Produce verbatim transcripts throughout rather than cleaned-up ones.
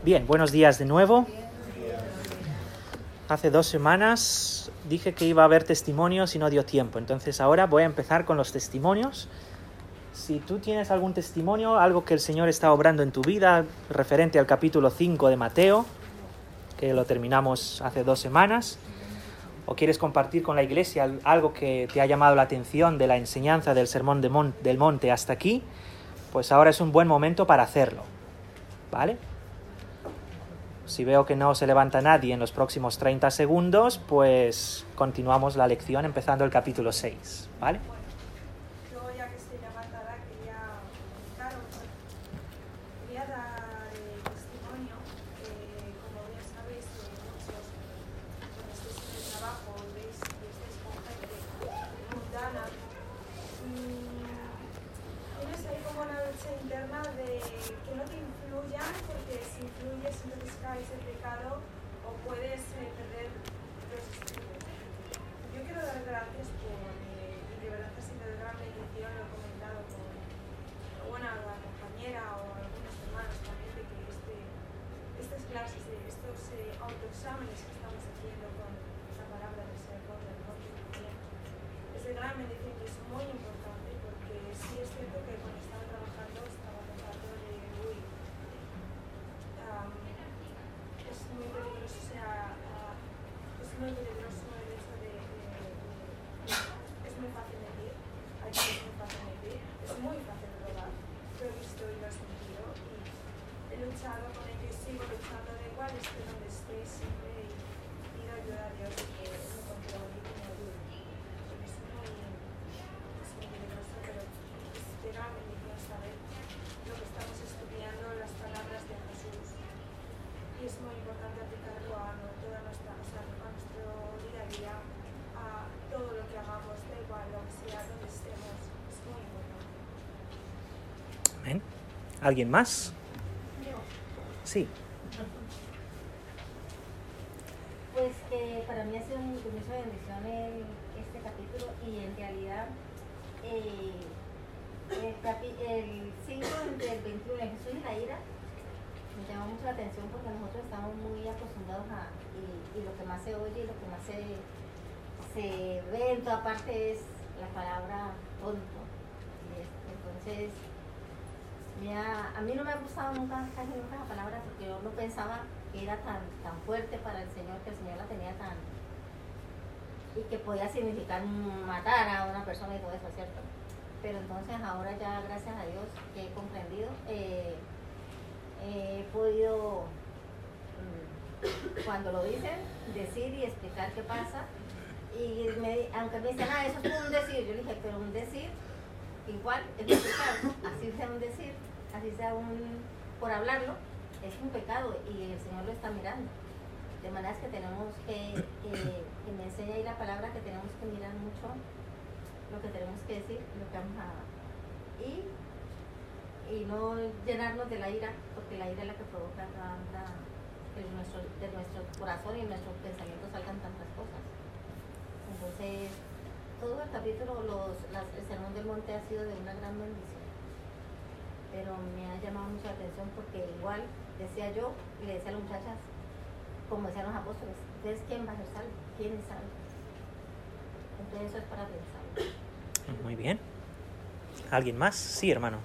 Bien, buenos días de nuevo. Hace dos semanas dije que iba a haber testimonios y no dio tiempo, entonces ahora voy a empezar con los testimonios. Si tú tienes algún testimonio, algo que el Señor está obrando en tu vida, referente al capítulo cinco de Mateo, que lo terminamos hace dos semanas, o quieres compartir con la iglesia algo que te ha llamado la atención de la enseñanza del Sermón de Mon- del Monte hasta aquí, pues ahora es un buen momento para hacerlo, ¿vale? Si veo que no se levanta nadie en los próximos treinta segundos, pues continuamos la lección empezando el capítulo seis, ¿vale? Yo, ya que estoy levantada, quería comentaros, quería dar eh, testimonio, eh, como bien sabéis, eh, muchos cuando estéis en el trabajo veis que estáis con gente mundana, mm, tienes ahí como una lucha interna de que no te influyan, porque si influyes entonces caes en pecado o puedes eh, perder los estudios. Yo quiero dar gracias por, eh, y de verdad ha sido de gran bendición, lo he comentado con una compañera o algunos hermanos también, de que este, estas clases, de estos eh, autoexámenes que estamos haciendo con la palabra del Sermón del Monte también, es de gran bendición y es muy importante, porque sí es cierto que cuando estaba trabajando estaba pensando de, uy, um, es muy peligroso, o sea, uh, es muy peligroso el hecho de, de, de, de es muy fácil mentir, aquí es muy fácil mentir, es muy fácil robar, lo he visto y lo he sentido y he luchado con ello y sigo luchando, da igual esté donde esté siempre, y pido ayuda a Dios y que me controle y que me ayude, porque es muy, es muy peligroso, pero es de gran bendición saber lo que estamos estudiando, las palabras de Jesús. Y es muy importante aplicarlo a no- toda nuestra, o sea, a nuestro día a día, a todo lo que hagamos, da igual lo que sea, donde estemos, es muy importante. Amén. ¿Alguien más? Sí. Pues que para mí ha sido un mucha bendición el- este capítulo, y en realidad eh, el, capi- el cinco del veintiuno, el Jesús y la ira, me llama mucho la atención porque nosotros estamos muy acostumbrados a, y, y lo que más se oye y lo que más se, se ve en toda parte es la palabra tonto. Y es- entonces, me ha- a mí no me ha gustado nunca, casi nunca la palabra, porque yo no pensaba que era tan, tan fuerte para el Señor, que el Señor la tenía tan, y que podía significar matar a una persona y todo eso, ¿cierto? Pero entonces ahora ya, gracias a Dios, que he comprendido, eh, he podido, mm, cuando lo dicen, decir y explicar qué pasa. Y me, aunque me dicen, ah, eso es un decir, yo le dije, pero un decir igual es un pecado, así sea un decir, así sea un, por hablarlo, es un pecado y el Señor lo está mirando. De manera que tenemos que, eh, que me enseña ahí la palabra, que tenemos que mirar mucho lo que tenemos que decir, lo que vamos a, y, y no llenarnos de la ira, porque la ira es la que provoca tanta, que de nuestro, de nuestro corazón y de nuestros pensamientos salgan tantas cosas. Entonces, todo el capítulo, los, las, el Sermón del Monte ha sido de una gran bendición, pero me ha llamado mucho la atención porque igual decía yo y le decía a las muchachas, como decían los apóstoles, entonces ¿quién va a ser salvo? ¿Quién es salvo? Entonces eso es para pensar. Muy bien. ¿Alguien más? Sí, hermano.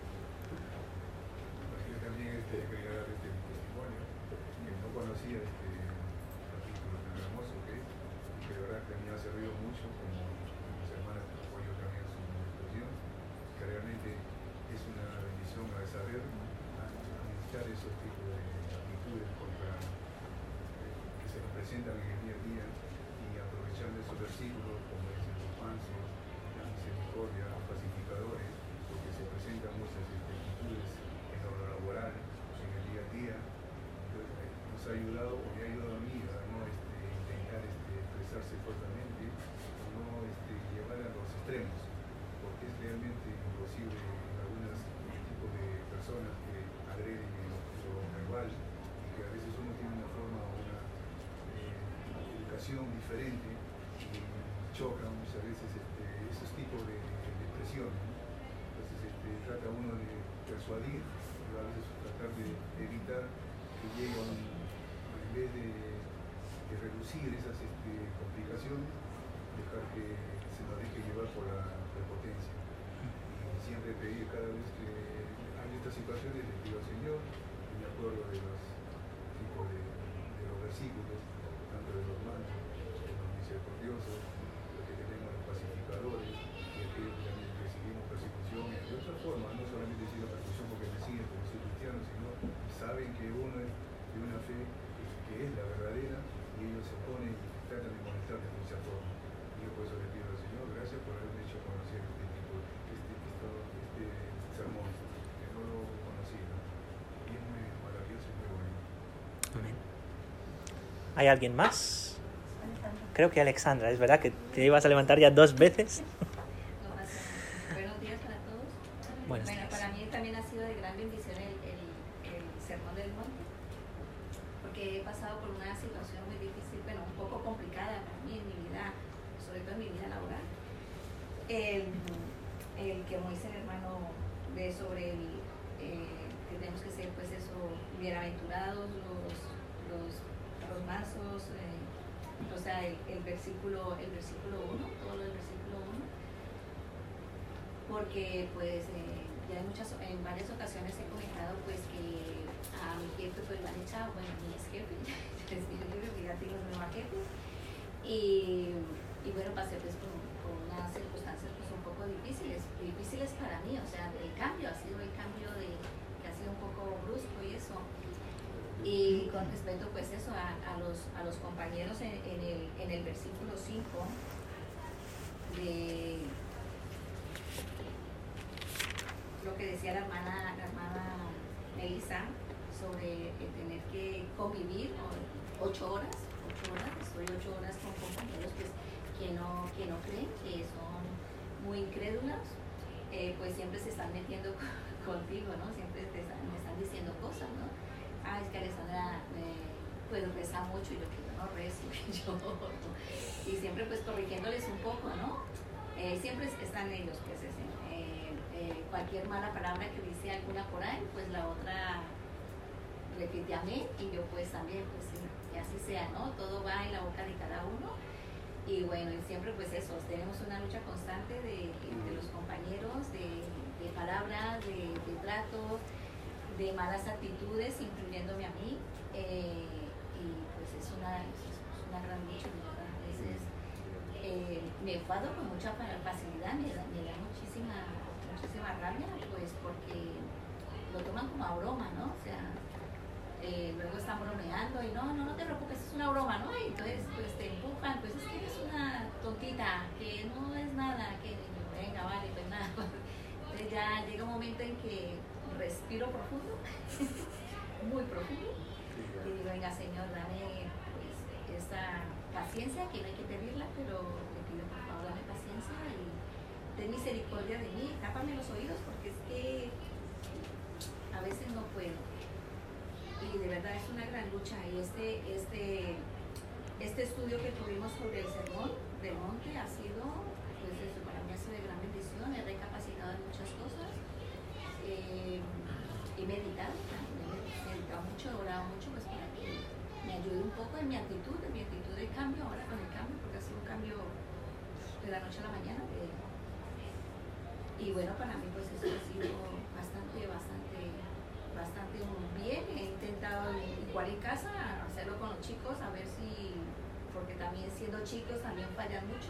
Yo también este, quería dar este testimonio, que no conocía este capítulo tan hermoso que es, y que de verdad que a mí me ha servido mucho, como mis hermanas que apoyo también su meditación, que realmente es una bendición a saber administrar esos tipos de actitudes contra, eh, que se nos presentan en el día a día, y aprovechando esos versículos como es el manso, la misericordia, los pacificadores, porque se presentan muchas este, actitudes en lo laboral, en el día a día. Entonces, eh, nos ha ayudado, o me ha ayudado a mí a no este, intentar este, expresarse fuertemente, o no este, llevar a los extremos, porque es realmente imposible en algunos tipos de personas que agreden en lo, en lo verbal, y que a veces uno tiene una forma o una eh, educación diferente y chocan muchas veces este, esos tipos de, de expresiones, ¿no? Entonces este, trata uno de persuadir, pero a veces tratar de evitar que que llegue a un, en vez de, de reducir esas este, complicaciones, dejar que se nos deje llevar por la prepotencia. Y siempre pedir cada vez que hay estas situaciones, le pido al Señor, y me acuerdo de los tipos de, de los versículos, tanto de los malos, de los misericordiosos, los que tenemos los pacificadores, y aquellos que también recibimos persecución, y de otra forma, no solamente decir la persecución porque me siguen, porque soy cristiano, sino saben que uno es de una fe que es la verdadera, y ellos se oponen y tratan de molestar de muchas formas. Y yo por eso le pido al Señor, gracias por haberme hecho conocer este tipo, este, esto, este sermón, que no lo conocía, y es muy maravilloso y muy bueno. Amén. ¿Hay alguien más? Creo que Alexandra, es verdad que te ibas a levantar ya dos veces. No pasa nada. Buenos días para todos. Buenos bueno, días. para mí también ha sido de gran bendición el, el, el Sermón del Monte, porque he pasado por una situación muy difícil, bueno, un poco complicada para mí en mi vida, sobre todo en mi vida laboral. El, el que como dice el hermano de sobre el, eh, que tenemos que ser, pues eso, bienaventurados los, los, los mansos, eh, o sea, el, el versículo el versículo uno, todo el versículo uno, porque pues eh, ya en, muchas, en varias ocasiones he comentado pues que a mi jefe pues lo han echado, bueno, mi ex jefe, ya tengo los nuevos jefes, y, y bueno, pasé pues por, por unas circunstancias pues un poco difíciles, difíciles para mí, o sea, el cambio, ha sido el cambio de, que ha sido un poco brusco y eso. Y con respecto pues eso a, a, los, a los compañeros en, en, el, en el versículo cinco de lo que decía la hermana, la hermana Melissa sobre el tener que convivir ocho horas, ocho horas, estoy ocho horas con compañeros pues, que, no, que no creen, que son muy incrédulos, eh, pues siempre se están metiendo contigo, ¿no? Siempre te están, me están diciendo cosas, ¿no? Ah, es que Alessandra eh, pues reza mucho y yo que yo no rezo, que yo y siempre pues corrigiéndoles un poco, ¿no? Eh, siempre están ellos, pues ese, eh, eh, cualquier mala palabra que dice alguna por ahí, pues la otra repite amén y yo pues también, pues sí, que así sea, ¿no? Todo va en la boca de cada uno y bueno, y siempre pues eso, tenemos una lucha constante de, de los compañeros, de, de palabras, de, de tratos, de malas actitudes, incluyéndome a mí, eh, y pues es una, es una gran lucha, ¿verdad? A veces eh, me enfado con mucha facilidad, me da, me da muchísima, muchísima rabia, pues porque lo toman como a broma, ¿no? O sea, eh, luego están bromeando y no, no, no te preocupes, es una broma, ¿no? Y entonces pues te empujan, pues es que eres una tontita, que no es nada, que venga, vale, pues nada. Entonces ya llega un momento en que respiro profundo, muy profundo, y digo, venga Señor, dame pues esta paciencia, que no hay que pedirla, pero le pido por favor, dame paciencia y ten misericordia de mí, tápame los oídos, porque es que a veces no puedo, y de verdad es una gran lucha, y este, este, este estudio que tuvimos sobre el sermón del monte ha sido, pues eso, para mí ha sido de gran bendición, he recapacitado en muchas cosas. Eh, he meditado, he meditado mucho, he orado mucho pues para que me ayude un poco en mi actitud, en mi actitud de cambio, ahora con el cambio, porque ha sido un cambio de la noche a la mañana. De, y bueno, para mí pues eso ha sido bastante, bastante, bastante bien. He intentado igual en casa hacerlo con los chicos, a ver si, porque también siendo chicos también fallan mucho,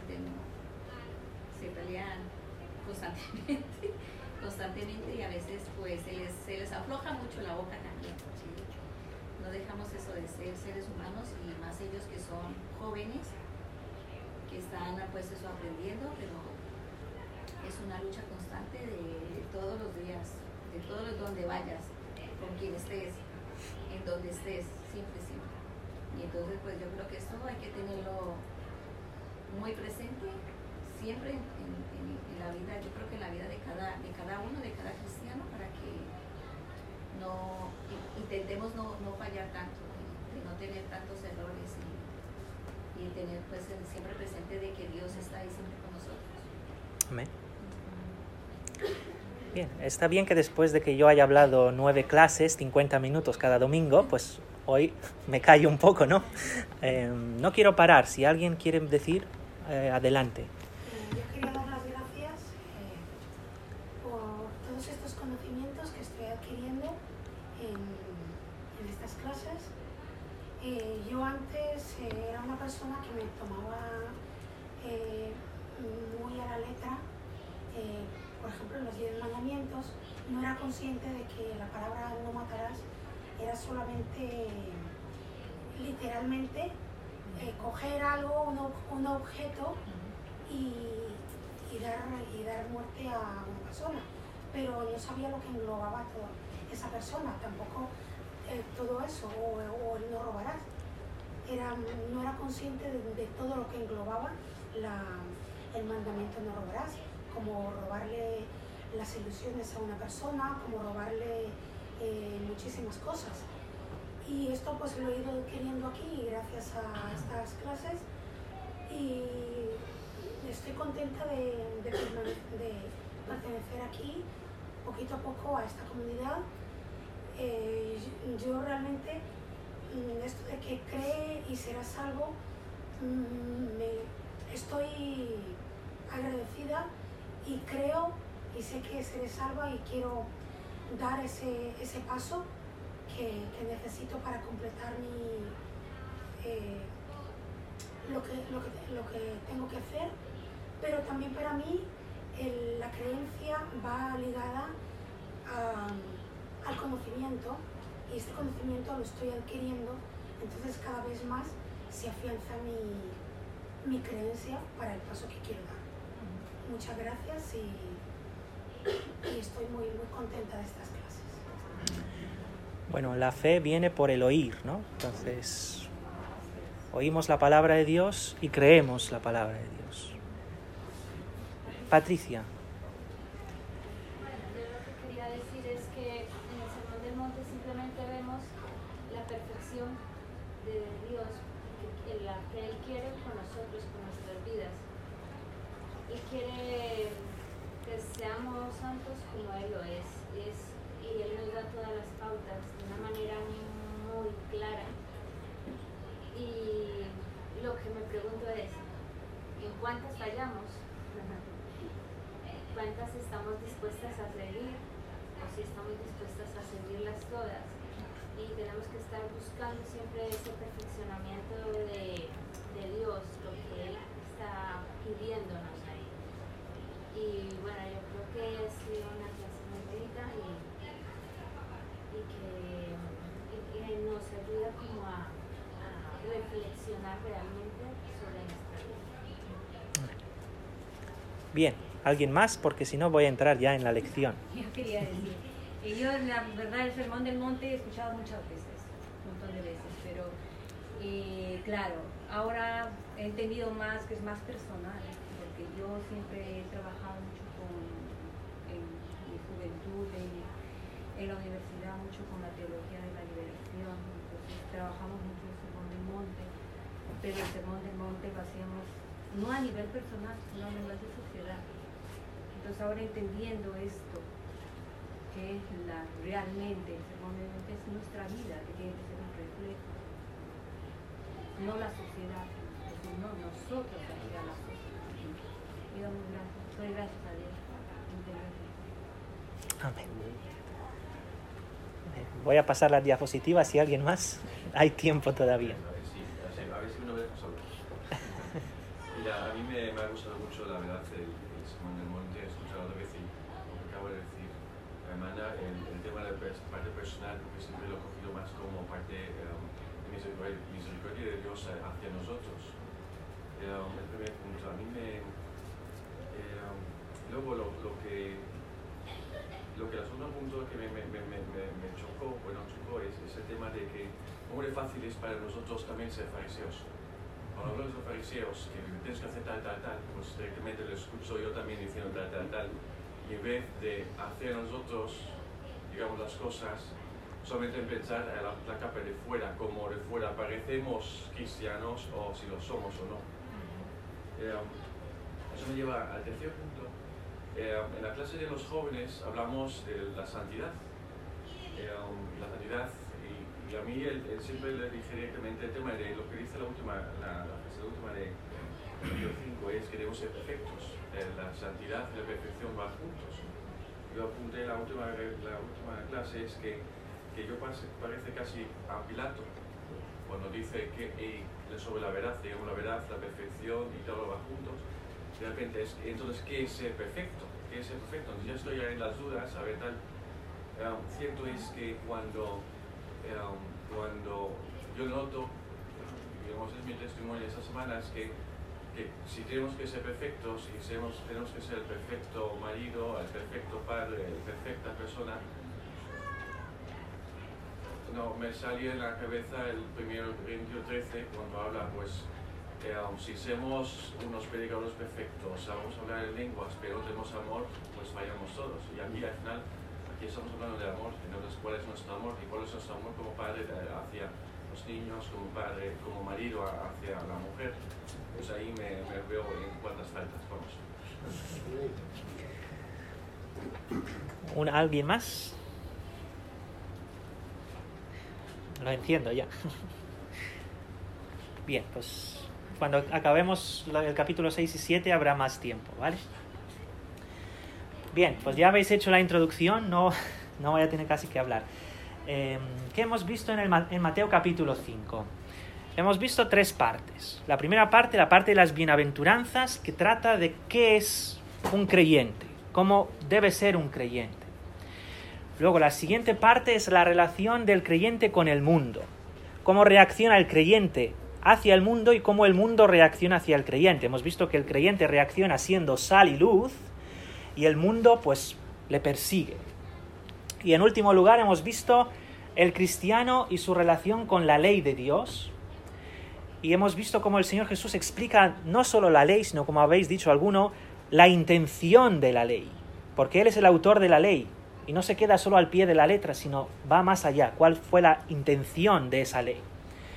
se pelean constantemente. constantemente y a veces pues se les, se les afloja mucho la boca también, ¿sí? No dejamos eso de ser seres humanos y más ellos que son jóvenes, que están pues eso aprendiendo, pero es una lucha constante de, de todos los días, de todos los donde vayas, con quien estés, en donde estés, siempre, siempre. Y entonces pues yo creo que esto hay que tenerlo muy presente siempre en, en, en la vida, yo creo que en la vida de cada, de cada uno, de cada cristiano, para que no intentemos no, no fallar tanto, de, de no tener tantos errores y, y tener pues siempre presente de que Dios está ahí siempre con nosotros. Amén. Bien, está bien que después de que yo haya hablado nueve clases, cincuenta minutos cada domingo, pues hoy me callo un poco, ¿no? Eh, no quiero parar. Si alguien quiere decir, eh, adelante. Eh, yo quería dar las gracias eh, por todos estos conocimientos que estoy adquiriendo en, en estas clases. Eh, yo antes eh, era una persona que me tomaba eh, muy a la letra, eh, por ejemplo, en los diez mandamientos, no era consciente de que la palabra no matarás era solamente, literalmente, eh, coger algo, un, un objeto y, y, dar, y dar muerte a una persona, pero no sabía lo que englobaba toda esa persona, tampoco eh, todo eso, o, o el no robarás. Era, no era consciente de, de todo lo que englobaba la, el mandamiento no robarás, como robarle las ilusiones a una persona, como robarle eh, muchísimas cosas. Y esto pues lo he ido adquiriendo aquí gracias a estas clases y estoy contenta de, de, de pertenecer aquí poquito a poco a esta comunidad. Eh, yo realmente, esto de que cree y será salvo, me, estoy agradecida y creo y sé que seré salva y quiero dar ese, ese paso que, que necesito para completar mi, eh, lo, que, lo, que, lo que tengo que hacer, pero también para mí el, la creencia va ligada a, al conocimiento y este conocimiento lo estoy adquiriendo, entonces cada vez más se afianza mi, mi creencia para el paso que quiero dar. Muchas gracias y, y estoy muy, muy contenta de estas clases. Bueno, la fe viene por el oír, ¿no? Entonces, oímos la palabra de Dios y creemos la palabra de Dios. Patricia. Bueno, yo lo que quería decir es que en el Sermón del Monte simplemente vemos la perfección de Dios, que, la que Él quiere con nosotros, con nuestras vidas. Él quiere que seamos santos como Él lo es, es y Él nos da todas las pautas de una manera muy clara. Y lo que me pregunto es, ¿en cuántas fallamos? ¿Cuántas estamos dispuestas a seguir? ¿O si estamos dispuestas a seguirlas todas? Y tenemos que estar buscando siempre ese perfeccionamiento de, de Dios, lo que Él está pidiéndonos ahí. Y bueno, yo creo que ha sido una clase muy bonita y, y, que, y que nos ayuda como a, a reflexionar realmente sobre nuestra vida. Bien, ¿alguien más? Porque si no voy a entrar ya en la lección. Yo quería decir, que yo la verdad el Sermón del Monte he escuchado muchas veces, un montón de veces, pero eh, claro, ahora he entendido más que es más personal, porque yo siempre he trabajado mucho con, en mi juventud, en, en la universidad, mucho con la teología de la liberación, entonces trabajamos mucho el Sermón del Monte, pero el Sermón del Monte lo hacíamos no a nivel personal, sino a nivel de sociedad. Entonces ahora entendiendo esto, que es la, realmente el Sermón del Monte es nuestra vida, que tiene que ser un reflejo, no la sociedad, sino nosotros aquí a la sociedad. Y damos gracias, doy gracias a Dios. Amén. Voy a pasar las diapositivas, si alguien más, hay tiempo todavía. A ver si, a ver si uno ve solo. Mira, a mí me, me ha gustado mucho, la verdad, el, el Sermón del Monte, he escuchado otra vez y lo que acabo de decir, la hermana, el, el tema de la parte personal, porque siempre lo he cogido más como parte um, de misericordia, misericordia de Dios hacia nosotros. Um, el primer punto, a mí me... Eh, um, luego lo, lo que... Lo que el segundo punto que me, me, me, me, me chocó, bueno, chocó es, es el tema de que hombre fácil es para nosotros también ser fariseos. Cuando hablamos de los fariseos, que tienes que hacer tal, tal, tal, pues directamente lo escucho yo también diciendo tal, tal, tal, y en vez de hacer nosotros, digamos, las cosas, solamente en pensar en la, la capa de fuera, como de fuera parecemos cristianos o si lo somos o no. Eh, eso me lleva al tercer punto, Eh, en la clase de los jóvenes hablamos de la santidad. Eh, la santidad, y, y a mí el, el siempre le dije directamente el tema de lo que dice la última, la, la, la última de capítulo cinco es que debemos ser perfectos. Eh, la santidad y la perfección van juntos. Yo apunté la última, la última clase es que, que yo parece, parece casi a Pilato cuando dice que eh, sobre la verdad, digamos la verdad, la perfección y todo va juntos. De repente, es, entonces, ¿qué es ser perfecto? ¿Qué es ser perfecto? Entonces, yo estoy en las dudas, a ver, tal. Um, cierto es que cuando, um, cuando yo noto, digamos, es mi testimonio de estas semanas, que, que si tenemos que ser perfectos y tenemos, tenemos que ser el perfecto marido, el perfecto padre, la perfecta persona, no, me salió en la cabeza el primero Corintios trece cuando habla, pues, Eh, um, si somos unos predicadores perfectos, sabemos hablar en lenguas, pero no tenemos amor, pues fallamos todos. Y aquí al final, aquí estamos hablando de amor, entonces ¿cuál es nuestro amor? ¿Y cuál es nuestro amor como padre hacia los niños, como padre, como marido hacia la mujer? Pues ahí me, me veo en cuántas faltas vamos. ¿Un, ¿Alguien más? Lo entiendo ya. Bien, pues cuando acabemos el capítulo seis y siete habrá más tiempo, ¿vale? Bien, pues ya habéis hecho la introducción, no, no voy a tener casi que hablar. Eh, ¿Qué hemos visto en, el, en Mateo capítulo cinco? Hemos visto tres partes. La primera parte, la parte de las bienaventuranzas, que trata de qué es un creyente, cómo debe ser un creyente. Luego, la siguiente parte es la relación del creyente con el mundo, cómo reacciona el creyente hacia el mundo y cómo el mundo reacciona hacia el creyente. Hemos visto que el creyente reacciona siendo sal y luz y el mundo pues le persigue. Y en último lugar hemos visto el cristiano y su relación con la ley de Dios. Y hemos visto cómo el Señor Jesús explica no solo la ley, sino, como habéis dicho alguno, la intención de la ley. Porque Él es el autor de la ley y no se queda solo al pie de la letra, sino va más allá. ¿Cuál fue la intención de esa ley?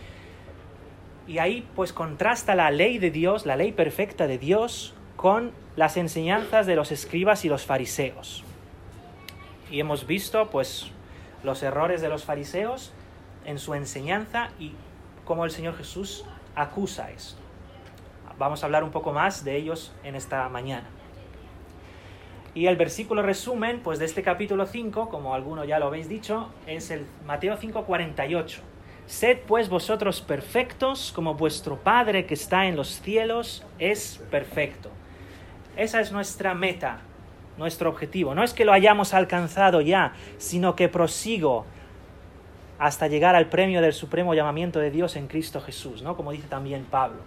Y ahí pues contrasta la ley de Dios, la ley perfecta de Dios, con las enseñanzas de los escribas y los fariseos. Y hemos visto pues los errores de los fariseos en su enseñanza y cómo el Señor Jesús acusa esto. Vamos a hablar un poco más de ellos en esta mañana. Y el versículo resumen pues de este capítulo cinco, como alguno ya lo habéis dicho, es el Mateo cinco cuarenta y ocho. Sed pues vosotros perfectos, como vuestro Padre que está en los cielos es perfecto. Esa es nuestra meta, nuestro objetivo. No es que lo hayamos alcanzado ya, sino que prosigo hasta llegar al premio del supremo llamamiento de Dios en Cristo Jesús, ¿no? Como dice también Pablo.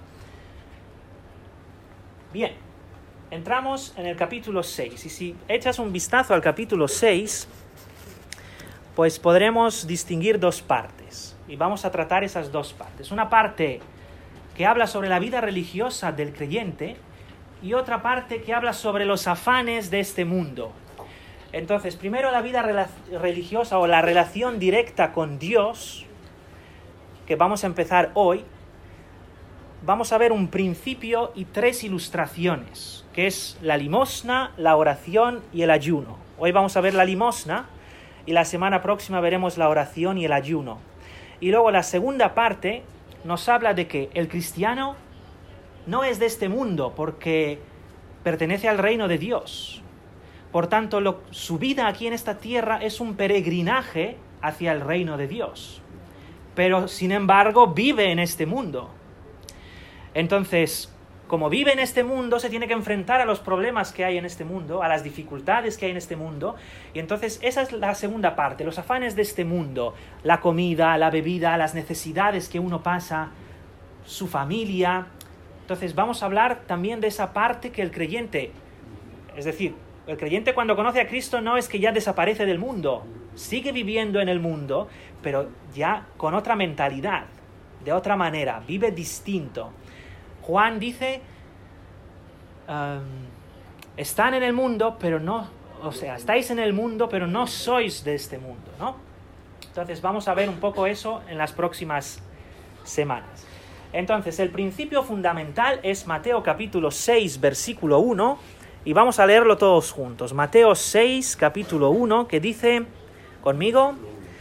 Bien, entramos en el capítulo seis. Y si echas un vistazo al capítulo seis, pues podremos distinguir dos partes. Y vamos a tratar esas dos partes. Una parte que habla sobre la vida religiosa del creyente y otra parte que habla sobre los afanes de este mundo. Entonces, primero la vida religiosa o la relación directa con Dios, que vamos a empezar hoy. Vamos a ver un principio y tres ilustraciones, que es la limosna, la oración y el ayuno. Hoy vamos a ver la limosna y la semana próxima veremos la oración y el ayuno. Y luego la segunda parte nos habla de que el cristiano no es de este mundo porque pertenece al reino de Dios. Por tanto, lo, su vida aquí en esta tierra es un peregrinaje hacia el reino de Dios. Pero, sin embargo, vive en este mundo. Entonces, como vive en este mundo, se tiene que enfrentar a los problemas que hay en este mundo, a las dificultades que hay en este mundo. Y entonces esa es la segunda parte, los afanes de este mundo, la comida, la bebida, las necesidades que uno pasa, su familia. Entonces vamos a hablar también de esa parte que el creyente, es decir, el creyente cuando conoce a Cristo no es que ya desaparece del mundo, sigue viviendo en el mundo, pero ya con otra mentalidad, de otra manera, vive distinto. Juan dice, um, están en el mundo, pero no, o sea, estáis en el mundo, pero no sois de este mundo, ¿no? Entonces vamos a ver un poco eso en las próximas semanas. Entonces, el principio fundamental es Mateo capítulo seis, versículo uno, Y vamos a leerlo todos juntos. Mateo seis, capítulo uno, que dice, conmigo,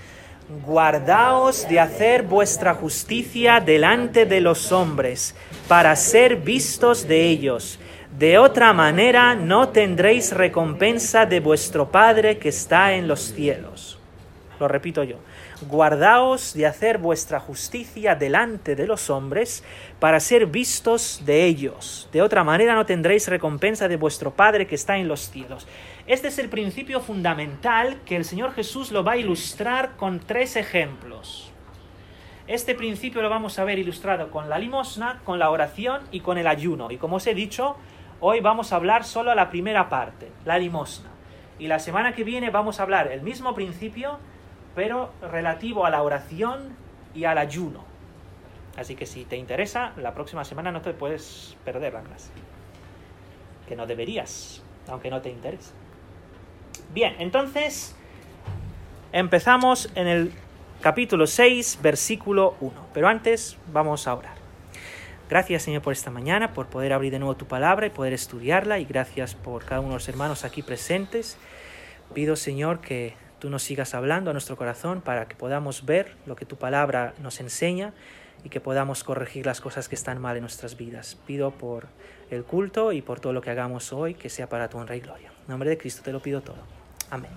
guardaos de hacer vuestra justicia delante de los hombres, para ser vistos de ellos. De otra manera no tendréis recompensa de vuestro Padre que está en los cielos. Lo repito yo. Guardaos de hacer vuestra justicia delante de los hombres, para ser vistos de ellos. De otra manera no tendréis recompensa de vuestro Padre que está en los cielos. Este es el principio fundamental que el Señor Jesús lo va a ilustrar con tres ejemplos. Este principio lo vamos a ver ilustrado con la limosna, con la oración y con el ayuno. Y como os he dicho, hoy vamos a hablar solo la primera parte, la limosna. Y la semana que viene vamos a hablar el mismo principio, pero relativo a la oración y al ayuno. Así que si te interesa, la próxima semana no te puedes perder la clase. Que no deberías, aunque no te interese. Bien, entonces empezamos en el capítulo seis, versículo uno. Pero antes vamos a orar. Gracias, Señor, por esta mañana, por poder abrir de nuevo tu palabra y poder estudiarla. Y gracias por cada uno de los hermanos aquí presentes. Pido, Señor, que tú nos sigas hablando a nuestro corazón para que podamos ver lo que tu palabra nos enseña y que podamos corregir las cosas que están mal en nuestras vidas. Pido por el culto y por todo lo que hagamos hoy, que sea para tu honra y gloria. En nombre de Cristo te lo pido todo. Amén.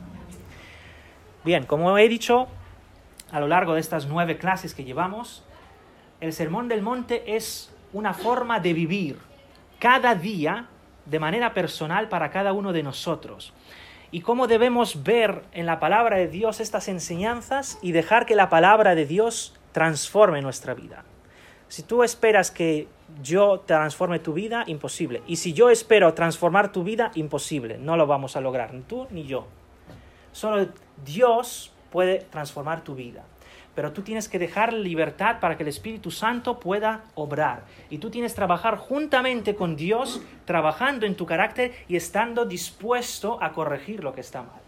Bien, como he dicho, a lo largo de estas nueve clases que llevamos, el Sermón del Monte es una forma de vivir cada día de manera personal para cada uno de nosotros. Y cómo debemos ver en la palabra de Dios estas enseñanzas y dejar que la palabra de Dios transforme nuestra vida. Si tú esperas que yo transforme tu vida, imposible. Y si yo espero transformar tu vida, imposible. No lo vamos a lograr, ni tú ni yo. Solo Dios puede transformar tu vida. Pero tú tienes que dejar libertad para que el Espíritu Santo pueda obrar. Y tú tienes que trabajar juntamente con Dios, trabajando en tu carácter y estando dispuesto a corregir lo que está mal.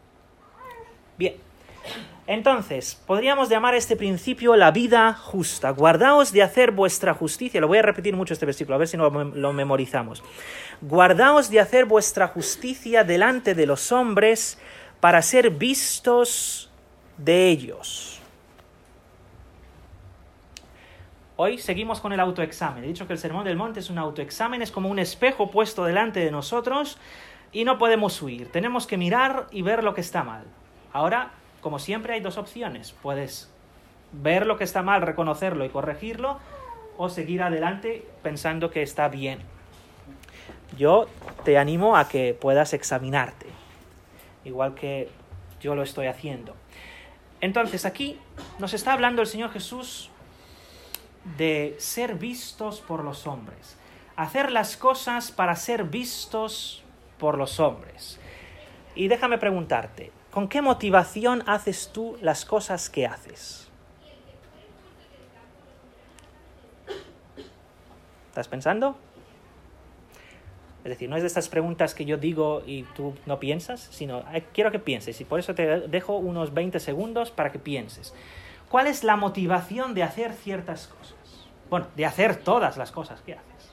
Bien, entonces, podríamos llamar este principio la vida justa. Guardaos de hacer vuestra justicia. Lo voy a repetir mucho este versículo, a ver si no lo memorizamos. Guardaos de hacer vuestra justicia delante de los hombres para ser vistos de ellos. Hoy seguimos con el autoexamen. He dicho que el Sermón del Monte es un autoexamen, es como un espejo puesto delante de nosotros y no podemos huir. Tenemos que mirar y ver lo que está mal. Ahora, como siempre, hay dos opciones. Puedes ver lo que está mal, reconocerlo y corregirlo, o seguir adelante pensando que está bien. Yo te animo a que puedas examinarte, igual que yo lo estoy haciendo. Entonces, aquí nos está hablando el Señor Jesús de ser vistos por los hombres. Hacer las cosas para ser vistos por los hombres. Y déjame preguntarte, ¿con qué motivación haces tú las cosas que haces? ¿Estás pensando? Es decir, no es de estas preguntas que yo digo y tú no piensas, sino eh, quiero que pienses y por eso te dejo unos veinte segundos para que pienses. ¿Cuál es la motivación de hacer ciertas cosas? Bueno, de hacer todas las cosas que haces.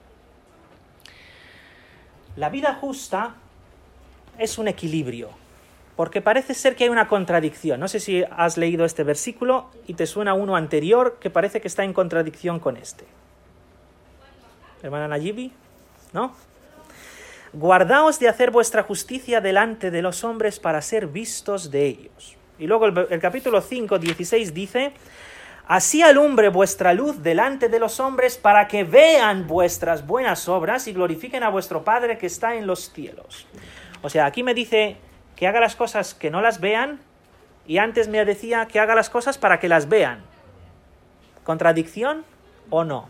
La vida justa es un equilibrio, porque parece ser que hay una contradicción. No sé si has leído este versículo y te suena uno anterior que parece que está en contradicción con este. Hermana Nayibi, ¿no? Guardaos de hacer vuestra justicia delante de los hombres para ser vistos de ellos. Y luego el, el capítulo cinco, dieciséis dice: así alumbre vuestra luz delante de los hombres para que vean vuestras buenas obras y glorifiquen a vuestro Padre que está en los cielos. O sea, aquí me dice que haga las cosas que no las vean y antes me decía que haga las cosas para que las vean. ¿Contradicción o no?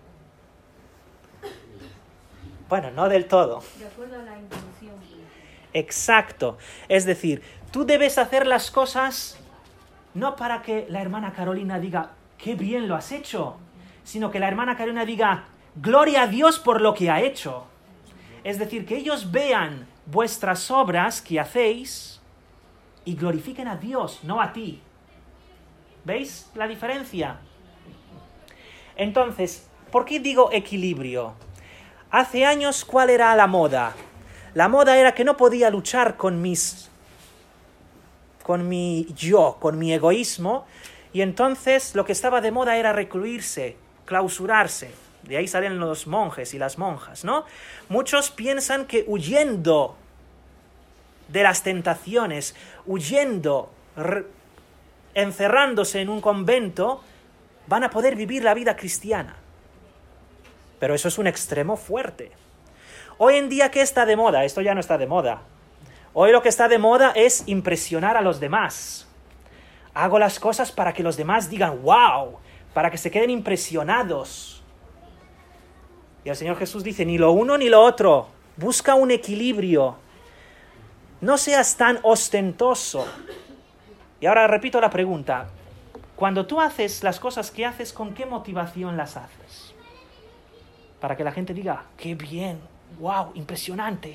Bueno, no del todo. De acuerdo a la intención. Exacto. Es decir, tú debes hacer las cosas no para que la hermana Carolina diga, qué bien lo has hecho, sino que la hermana Carolina diga, gloria a Dios por lo que ha hecho. Es decir, que ellos vean vuestras obras que hacéis y glorifiquen a Dios, no a ti. ¿Veis la diferencia? Entonces, ¿por qué digo equilibrio? Hace años, ¿cuál era la moda? La moda era que no podía luchar con mis, con mi yo, con mi egoísmo, y entonces lo que estaba de moda era recluirse, clausurarse. De ahí salen los monjes y las monjas, ¿no? Muchos piensan que huyendo de las tentaciones, huyendo, re- encerrándose en un convento, van a poder vivir la vida cristiana. Pero eso es un extremo fuerte. Hoy en día, ¿qué está de moda? Esto ya no está de moda. Hoy lo que está de moda es impresionar a los demás. Hago las cosas para que los demás digan ¡wow!, para que se queden impresionados. Y el Señor Jesús dice, ni lo uno ni lo otro. Busca un equilibrio. No seas tan ostentoso. Y ahora repito la pregunta. Cuando tú haces las cosas que haces, ¿con qué motivación las haces? Para que la gente diga, ¡qué bien! ¡Wow! ¡Impresionante!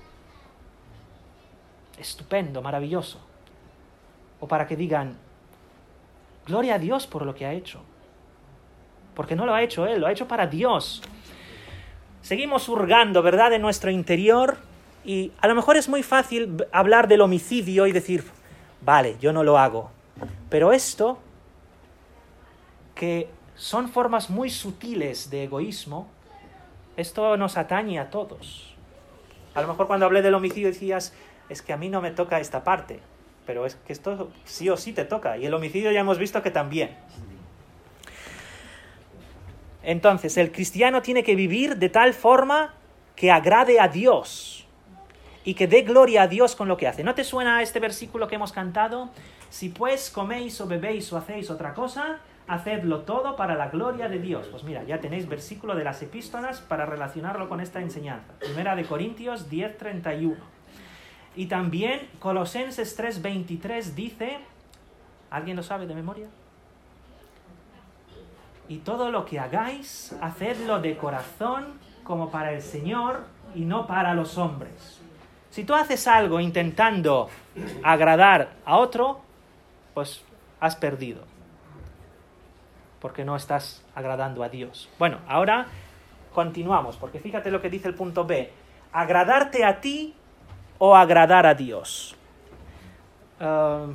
Estupendo, maravilloso. O para que digan, gloria a Dios por lo que ha hecho. Porque no lo ha hecho Él, lo ha hecho para Dios. Seguimos hurgando, ¿verdad?, en nuestro interior, y a lo mejor es muy fácil hablar del homicidio y decir, vale, yo no lo hago. Pero esto, que son formas muy sutiles de egoísmo, esto nos atañe a todos. A lo mejor cuando hablé del homicidio decías, es que a mí no me toca esta parte, pero es que esto sí o sí te toca, y el homicidio ya hemos visto que también. Entonces, el cristiano tiene que vivir de tal forma que agrade a Dios y que dé gloria a Dios con lo que hace. ¿No te suena este versículo que hemos cantado? Si pues coméis o bebéis o hacéis otra cosa, hacedlo todo para la gloria de Dios. Pues mira, ya tenéis versículo de las epístolas para relacionarlo con esta enseñanza. Primera de Corintios diez, treinta y uno. Y también Colosenses tres, veintitrés dice, ¿alguien lo sabe de memoria? Y todo lo que hagáis, hacedlo de corazón como para el Señor y no para los hombres. Si tú haces algo intentando agradar a otro, pues has perdido. Porque no estás agradando a Dios. Bueno, ahora continuamos, porque fíjate lo que dice el punto B. ¿Agradarte a ti o agradar a Dios? Uh,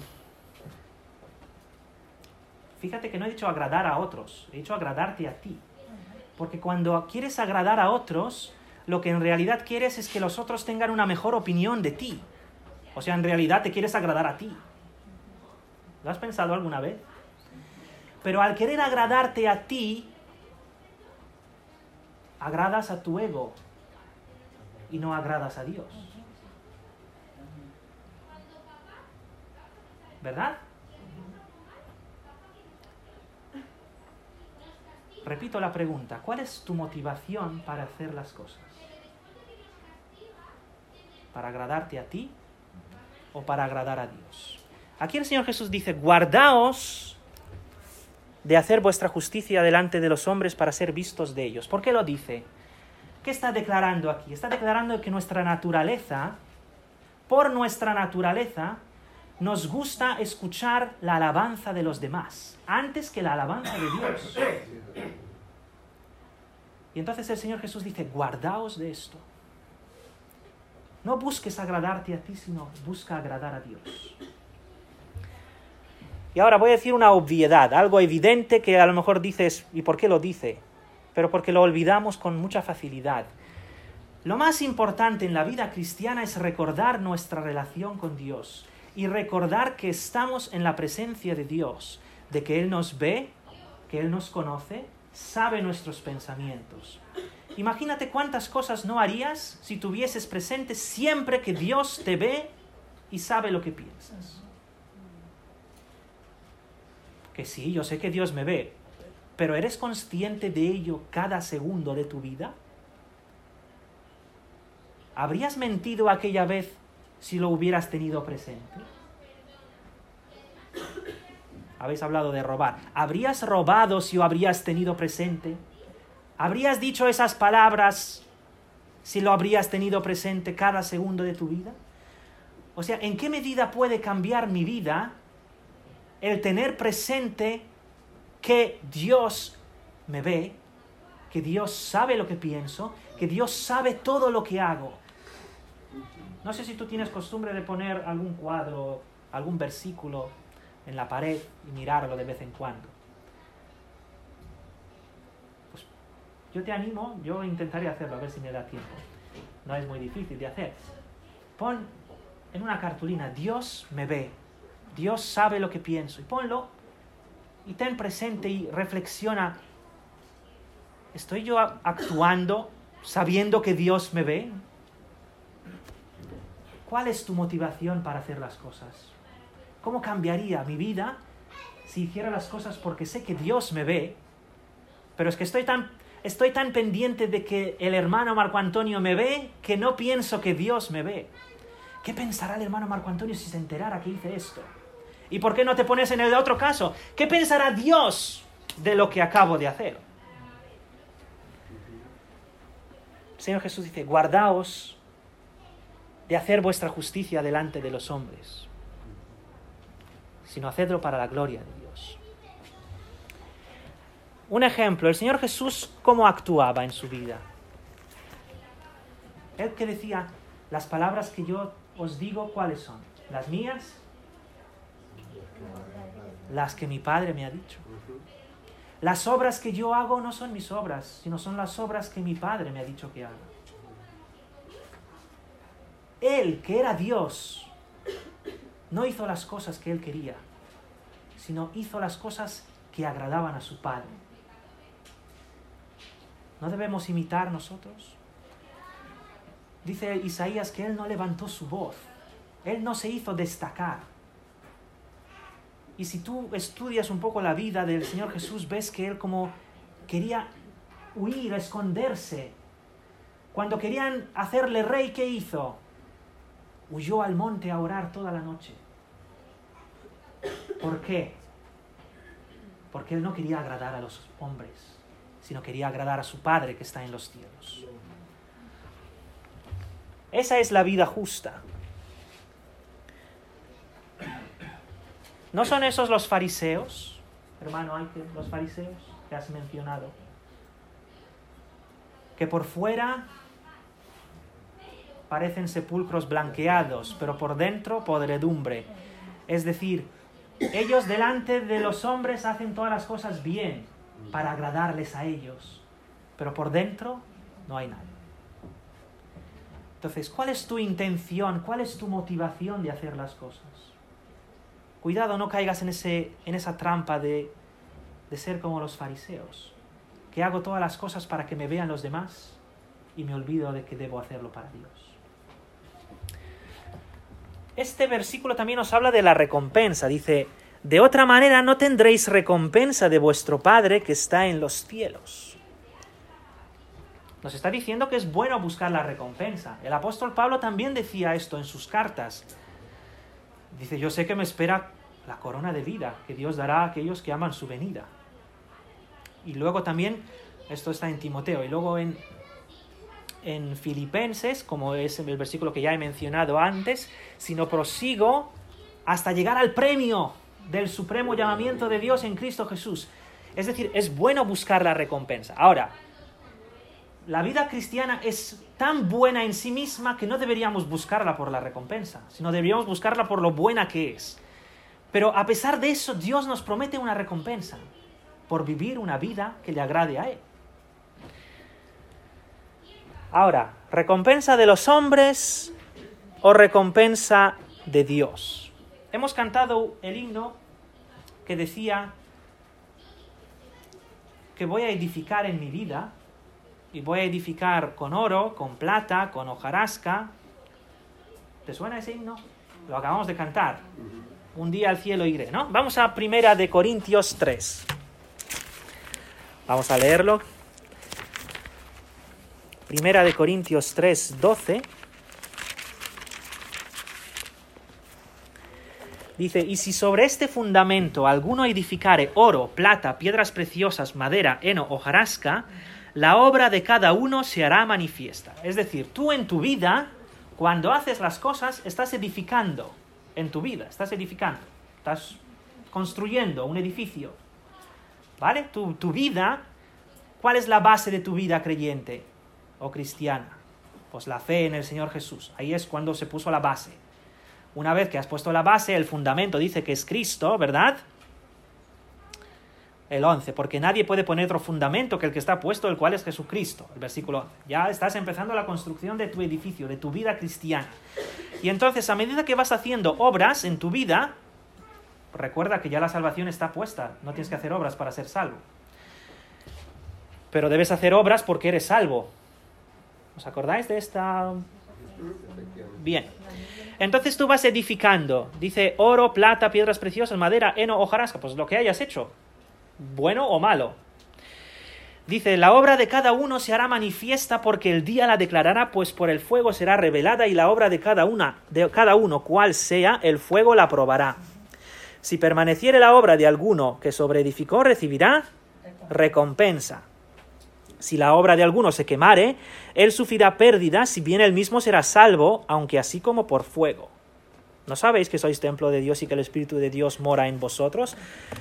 fíjate que no he dicho agradar a otros, he dicho agradarte a ti. Porque cuando quieres agradar a otros, lo que en realidad quieres es que los otros tengan una mejor opinión de ti. O sea, en realidad te quieres agradar a ti. ¿Lo has pensado alguna vez? Pero al querer agradarte a ti, agradas a tu ego y no agradas a Dios. ¿Verdad? Repito la pregunta, ¿cuál es tu motivación para hacer las cosas? ¿Para agradarte a ti o para agradar a Dios? Aquí el Señor Jesús dice, guardaos de hacer vuestra justicia delante de los hombres para ser vistos de ellos. ¿Por qué lo dice? ¿Qué está declarando aquí? Está declarando que nuestra naturaleza, por nuestra naturaleza, nos gusta escuchar la alabanza de los demás, antes que la alabanza de Dios. Y entonces el Señor Jesús dice, guardaos de esto. No busques agradarte a ti, sino busca agradar a Dios. Y ahora voy a decir una obviedad, algo evidente que a lo mejor dices, ¿y por qué lo dice? Pero porque lo olvidamos con mucha facilidad. Lo más importante en la vida cristiana es recordar nuestra relación con Dios y recordar que estamos en la presencia de Dios, de que Él nos ve, que Él nos conoce, sabe nuestros pensamientos. Imagínate cuántas cosas no harías si tuvieses presente siempre que Dios te ve y sabe lo que piensas. Que sí, yo sé que Dios me ve, pero ¿eres consciente de ello cada segundo de tu vida? ¿Habrías mentido aquella vez si lo hubieras tenido presente? Habéis hablado de robar. ¿Habrías robado si lo habrías tenido presente? ¿Habrías dicho esas palabras si lo habrías tenido presente cada segundo de tu vida? O sea, ¿en qué medida puede cambiar mi vida el tener presente que Dios me ve, que Dios sabe lo que pienso, que Dios sabe todo lo que hago. No sé si tú tienes costumbre de poner algún cuadro, algún versículo en la pared y mirarlo de vez en cuando. Pues yo te animo, yo intentaré hacerlo, a ver si me da tiempo. No es muy difícil de hacer. Pon en una cartulina, Dios me ve, Dios sabe lo que pienso, y ponlo y ten presente y reflexiona. ¿Estoy yo actuando sabiendo que Dios me ve? ¿Cuál es tu motivación para hacer las cosas? ¿Cómo cambiaría mi vida si hiciera las cosas porque sé que Dios me ve, pero es que estoy tan, estoy tan pendiente de que el hermano Marco Antonio me ve que no pienso que Dios me ve? ¿Qué pensará el hermano Marco Antonio si se enterara que hice esto? ¿Y por qué no te pones en el otro caso? ¿Qué pensará Dios de lo que acabo de hacer? El Señor Jesús dice, guardaos de hacer vuestra justicia delante de los hombres, sino hacedlo para la gloria de Dios. Un ejemplo, el Señor Jesús, ¿cómo actuaba en su vida? Él que decía, las palabras que yo os digo, ¿cuáles son? ¿Las mías? Las que mi Padre me ha dicho. Las obras que yo hago no son mis obras, sino son las obras que mi Padre me ha dicho que haga. Él, que era Dios, no hizo las cosas que Él quería, sino hizo las cosas que agradaban a su Padre. ¿No debemos imitar nosotros? Dice Isaías que Él no levantó su voz, Él no se hizo destacar. Y si tú estudias un poco la vida del Señor Jesús, ves que Él como quería huir, esconderse. Cuando querían hacerle rey, ¿qué hizo? Huyó al monte a orar toda la noche. ¿Por qué? Porque Él no quería agradar a los hombres, sino quería agradar a su Padre que está en los cielos. Esa es la vida justa. ¿No son esos los fariseos, hermano, hay que, los fariseos que has mencionado? Que por fuera parecen sepulcros blanqueados, pero por dentro podredumbre. Es decir, ellos delante de los hombres hacen todas las cosas bien para agradarles a ellos, pero por dentro no hay nada. Entonces, ¿cuál es tu intención? ¿Cuál es tu motivación de hacer las cosas? Cuidado, no caigas en, ese, en esa trampa de, de ser como los fariseos, que hago todas las cosas para que me vean los demás y me olvido de que debo hacerlo para Dios. Este versículo también nos habla de la recompensa. Dice, de otra manera no tendréis recompensa de vuestro Padre que está en los cielos. Nos está diciendo que es bueno buscar la recompensa. El apóstol Pablo también decía esto en sus cartas. Dice, yo sé que me espera la corona de vida que Dios dará a aquellos que aman su venida. Y luego también, esto está en Timoteo, y luego en, en Filipenses, como es el versículo que ya he mencionado antes, sino prosigo hasta llegar al premio del supremo llamamiento de Dios en Cristo Jesús. Es decir, es bueno buscar la recompensa. Ahora, la vida cristiana es tan buena en sí misma que no deberíamos buscarla por la recompensa, sino deberíamos buscarla por lo buena que es. Pero a pesar de eso, Dios nos promete una recompensa por vivir una vida que le agrade a Él. Ahora, ¿recompensa de los hombres o recompensa de Dios? Hemos cantado el himno que decía que voy a edificar en mi vida, y voy a edificar con oro, con plata, con hojarasca. ¿Te suena ese himno? Lo acabamos de cantar. Un día al cielo iré, ¿no? Vamos a Primera de Corintios tres. Vamos a leerlo. Primera de Corintios tres, doce. Dice, y si sobre este fundamento alguno edificare oro, plata, piedras preciosas, madera, heno, hojarasca, la obra de cada uno se hará manifiesta. Es decir, tú en tu vida, cuando haces las cosas, estás edificando en tu vida, estás edificando, estás construyendo un edificio, ¿vale? Tu, tu vida, ¿Cuál es la base de tu vida creyente o cristiana? Pues la fe en el Señor Jesús. Ahí es cuando se puso la base. Una vez que has puesto la base, el fundamento dice que es Cristo, ¿verdad? El once, porque nadie puede poner otro fundamento que el que está puesto, el cual es Jesucristo. El versículo once. Ya estás empezando la construcción de tu edificio, de tu vida cristiana. Y entonces, a medida que vas haciendo obras en tu vida, recuerda que ya la salvación está puesta. No tienes que hacer obras para ser salvo. Pero debes hacer obras porque eres salvo. ¿Os acordáis de esta? Bien. Entonces tú vas edificando. Dice oro, plata, piedras preciosas, madera, heno, hojarasca. Pues lo que hayas hecho. Bueno o malo. Dice, la obra de cada uno se hará manifiesta porque el día la declarará, pues por el fuego será revelada y la obra de cada una, de cada uno cual sea, el fuego la probará. Si permaneciere la obra de alguno que sobreedificó, recibirá recompensa. Si la obra de alguno se quemare, él sufrirá pérdida, si bien él mismo será salvo, aunque así como por fuego. ¿No sabéis que sois templo de Dios y que el Espíritu de Dios mora en vosotros?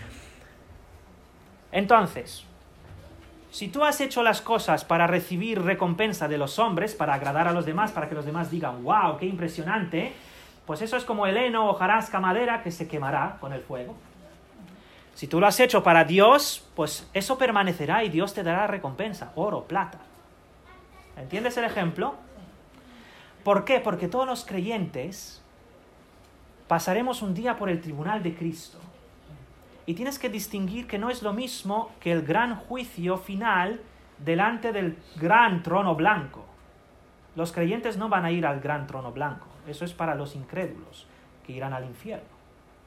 Entonces, si tú has hecho las cosas para recibir recompensa de los hombres, para agradar a los demás, para que los demás digan, wow, qué impresionante, pues eso es como el heno, hojarasca, madera, que se quemará con el fuego. Si tú lo has hecho para Dios, pues eso permanecerá y Dios te dará recompensa, oro, plata. ¿Entiendes el ejemplo? ¿Por qué? Porque todos los creyentes pasaremos un día por el tribunal de Cristo. Y tienes que distinguir que no es lo mismo que el gran juicio final delante del gran trono blanco. Los creyentes no van a ir al gran trono blanco. Eso es para los incrédulos, que irán al infierno.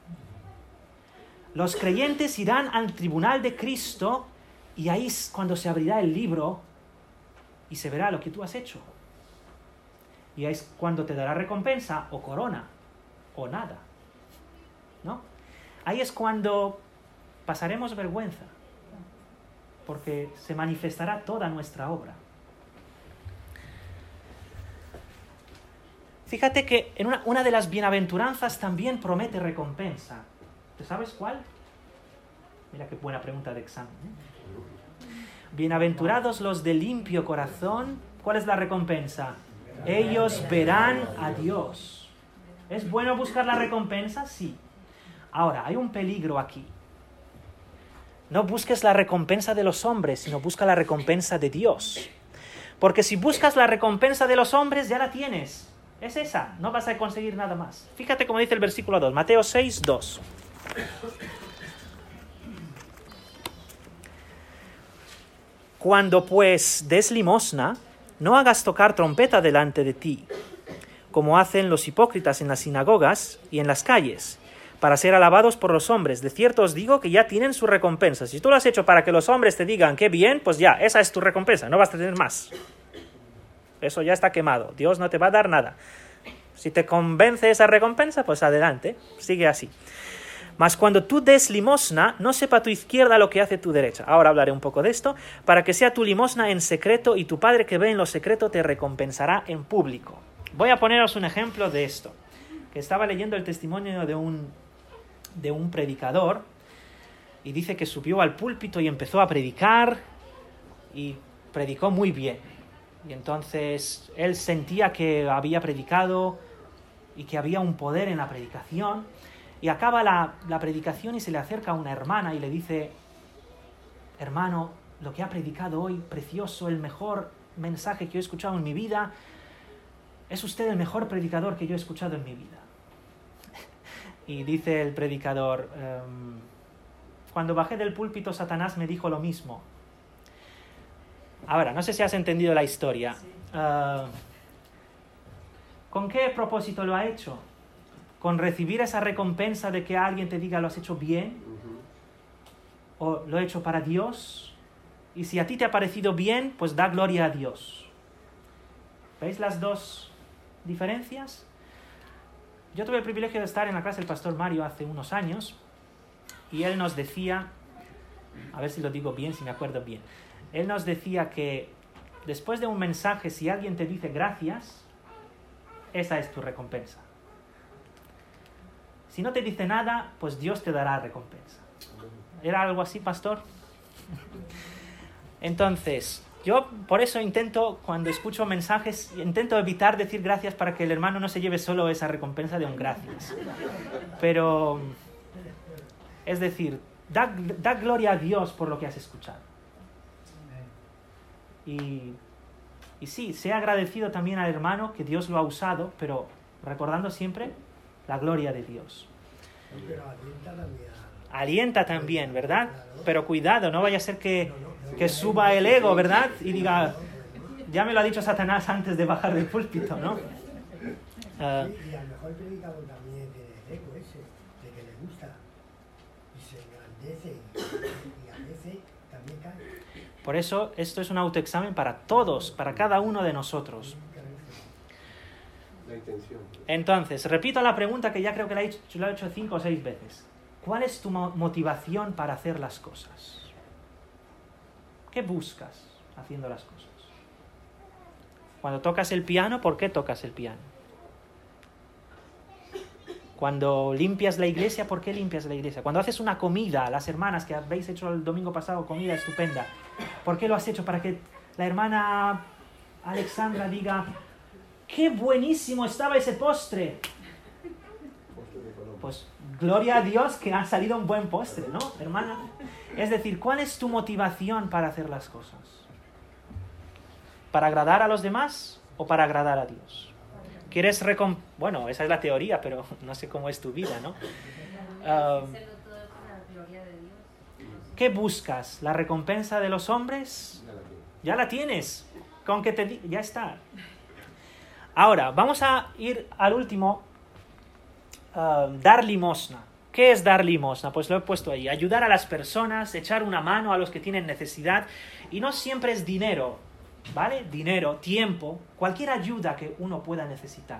Los creyentes irán al tribunal de Cristo y ahí es cuando se abrirá el libro y se verá lo que tú has hecho. Y ahí es cuando te dará recompensa o corona o nada. ¿No? Ahí es cuando pasaremos vergüenza porque se manifestará toda nuestra obra. Fíjate que en una, una de las bienaventuranzas también promete recompensa. ¿Te sabes cuál? Mira qué buena pregunta de examen, ¿eh? Bienaventurados los de limpio corazón. ¿Cuál es la recompensa? Ellos verán a Dios. ¿Es bueno buscar la recompensa? Sí. Ahora, hay un peligro aquí. No busques la recompensa de los hombres, sino busca la recompensa de Dios. Porque si buscas la recompensa de los hombres, ya la tienes. Es esa, no vas a conseguir nada más. Fíjate cómo dice el versículo dos, Mateo seis, dos. Cuando pues des limosna, no hagas tocar trompeta delante de ti, como hacen los hipócritas en las sinagogas y en las calles, para ser alabados por los hombres. De cierto os digo que ya tienen su recompensa. Si tú lo has hecho para que los hombres te digan qué bien, pues ya, esa es tu recompensa, no vas a tener más. Eso ya está quemado, Dios no te va a dar nada. Si te convence esa recompensa, pues adelante, sigue así. Mas cuando tú des limosna, no sepa tu izquierda lo que hace tu derecha. Ahora hablaré un poco de esto. Para que sea tu limosna en secreto y tu Padre que ve en lo secreto te recompensará en público. Voy a poneros un ejemplo de esto. Que estaba leyendo el testimonio de un, de un predicador y dice que subió al púlpito y empezó a predicar y predicó muy bien. Y entonces él sentía que había predicado y que había un poder en la predicación. Y acaba la, la predicación y se le acerca a una hermana y le dice, hermano, lo que ha predicado hoy, precioso, el mejor mensaje que yo he escuchado en mi vida, es usted el mejor predicador que yo he escuchado en mi vida. Y dice el predicador, ehm, cuando bajé del púlpito Satanás me dijo lo mismo. Ahora, no sé si has entendido la historia. Uh, ¿Con qué propósito lo ha hecho? ¿Con recibir esa recompensa de que alguien te diga lo has hecho bien? ¿O lo he hecho para Dios? Y si a ti te ha parecido bien, pues da gloria a Dios. ¿Veis las dos diferencias? Yo tuve el privilegio de estar en la clase del pastor Mario hace unos años y él nos decía, a ver si lo digo bien, si me acuerdo bien, él nos decía que después de un mensaje, si alguien te dice gracias, esa es tu recompensa. Si no te dice nada, pues Dios te dará recompensa. ¿Era algo así, pastor? Entonces, yo por eso intento, cuando escucho mensajes, intento evitar decir gracias para que el hermano no se lleve solo esa recompensa de un gracias. Pero, es decir, da, da gloria a Dios por lo que has escuchado. Y, y sí, sea agradecido también al hermano que Dios lo ha usado, pero recordando siempre la gloria de Dios. Pero alienta también. Alienta también, ¿verdad? Pero cuidado, no vaya a ser que, que suba el ego, ¿verdad? Y diga, ya me lo ha dicho Satanás antes de bajar del púlpito, ¿no? Uh, Y a lo mejor el predicador también tiene el ego ese, de que le gusta y se engrandece y, y a veces también cae. por eso esto es un autoexamen para todos, para cada uno de nosotros. La intención. Entonces, repito la pregunta que ya creo que la he hecho, la he hecho cinco o seis veces. ¿Cuál es tu mo- motivación para hacer las cosas? ¿Qué buscas haciendo las cosas? Cuando tocas el piano, ¿por qué tocas el piano? Cuando limpias la iglesia, ¿por qué limpias la iglesia? Cuando haces una comida a las hermanas, que habéis hecho el domingo pasado, comida estupenda, ¿por qué lo has hecho? Para que la hermana Alexandra diga, ¡qué buenísimo estaba ese postre! Pues gloria a Dios que ha salido un buen postre, ¿no, hermana? Es decir, ¿cuál es tu motivación para hacer las cosas? ¿Para agradar a los demás o para agradar a Dios? ¿Quieres recom... Bueno, esa es la teoría, pero no sé cómo es tu vida, ¿no? Um, ¿Qué buscas? ¿La recompensa de los hombres? Ya la tienes. Con que te di... Ya está. Ahora, vamos a ir al último. Uh, dar limosna. ¿Qué es dar limosna? Pues lo he puesto ahí. Ayudar a las personas, echar una mano a los que tienen necesidad. Y no siempre es dinero, ¿vale? Dinero, tiempo, cualquier ayuda que uno pueda necesitar.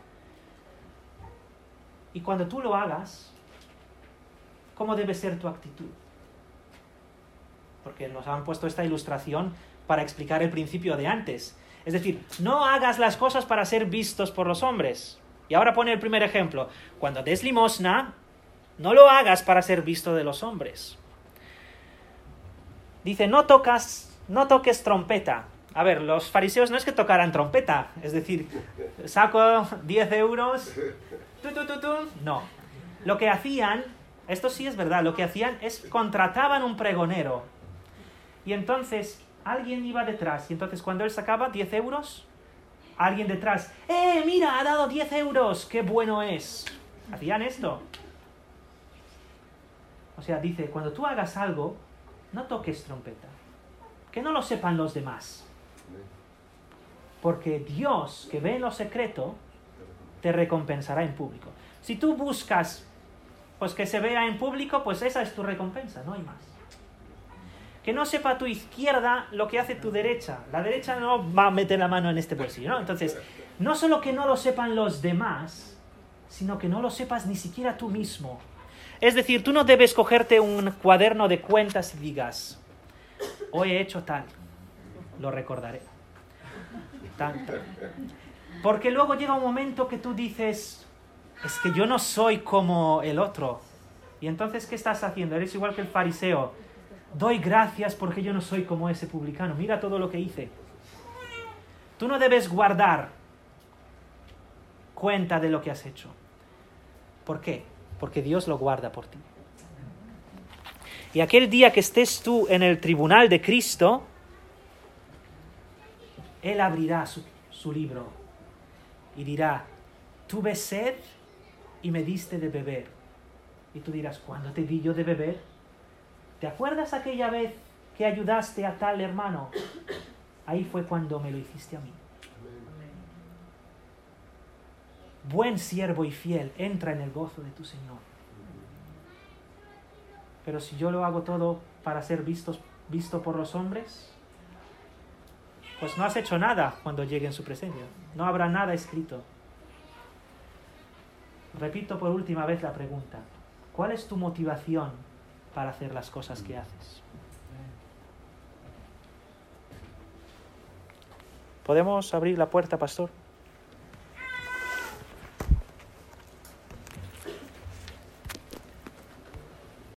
Y cuando tú lo hagas, ¿cómo debe ser tu actitud? Porque nos han puesto esta ilustración para explicar el principio de antes. Es decir, no hagas las cosas para ser vistos por los hombres. Y ahora pone el primer ejemplo. Cuando des limosna, no lo hagas para ser visto de los hombres. Dice, no tocas, no toques trompeta. A ver, los fariseos no es que tocaran trompeta. Es decir, saco diez euros. Tu, tu, tu, tu. No. Lo que hacían, esto sí es verdad, lo que hacían es contrataban un pregonero. Y entonces alguien iba detrás. Y entonces cuando él sacaba diez euros... alguien detrás, ¡eh, mira, ha dado diez euros! ¡Qué bueno es! Hacían esto. O sea, dice, cuando tú hagas algo, no toques trompeta. Que no lo sepan los demás. Porque Dios, que ve en lo secreto, te recompensará en público. Si tú buscas, pues que se vea en público, pues esa es tu recompensa, no hay más. Que no sepa tu izquierda lo que hace tu derecha. La derecha no va a meter la mano en este bolsillo, ¿no? Entonces, no solo que no lo sepan los demás, sino que no lo sepas ni siquiera tú mismo. Es decir, tú no debes cogerte un cuaderno de cuentas y digas, hoy he hecho tal, lo recordaré. Tan, tan. Porque luego llega un momento que tú dices, es que yo no soy como el otro. Y entonces, ¿qué estás haciendo? Eres igual que el fariseo. Doy gracias porque yo no soy como ese publicano. Mira todo lo que hice. Tú no debes guardar cuenta de lo que has hecho. ¿Por qué? Porque Dios lo guarda por ti. Y aquel día que estés tú en el tribunal de Cristo, Él abrirá su, su libro y dirá, tuve sed y me diste de beber. Y tú dirás, ¿cuándo te di yo de beber? ¿Te acuerdas aquella vez que ayudaste a tal hermano? Ahí fue cuando me lo hiciste a mí. Buen siervo y fiel, entra en el gozo de tu Señor. Pero si yo lo hago todo para ser vistos, visto por los hombres, pues no has hecho nada cuando llegue en su presencia. No habrá nada escrito. Repito por última vez la pregunta. ¿Cuál es tu motivación para hacer las cosas que haces? ¿Podemos abrir la puerta, pastor?